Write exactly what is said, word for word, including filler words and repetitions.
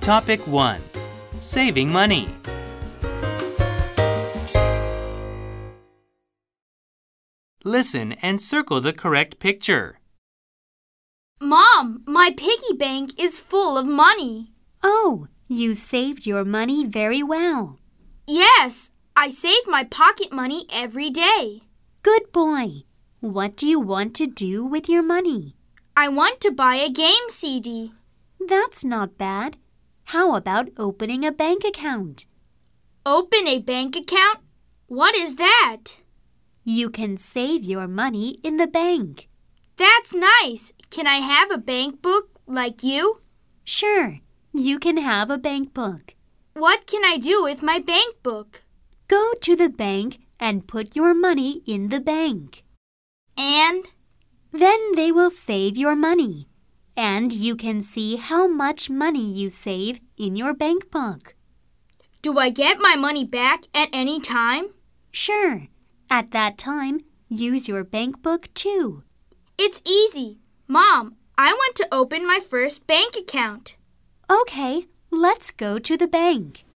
Topic one. Saving money. Listen and circle the correct picture. Mom, my piggy bank is full of money. Oh, you saved your money very well. Yes, I save my pocket money every day. Good boy. What do you want to do with your money? I want to buy a game C D. That's not bad. How about opening a bank account? Open a bank account? What is that? You can save your money in the bank. That's nice. Can I have a bank book like you? Sure, you can have a bank book. What can I do with my bank book? Go to the bank and put your money in the bank. And? Then they will save your money. And you can see how much money you save in your bank book. Do I get my money back at any time? Sure. At that time, use your bank book too. It's easy. Mom, I want to open my first bank account. Okay, let's go to the bank.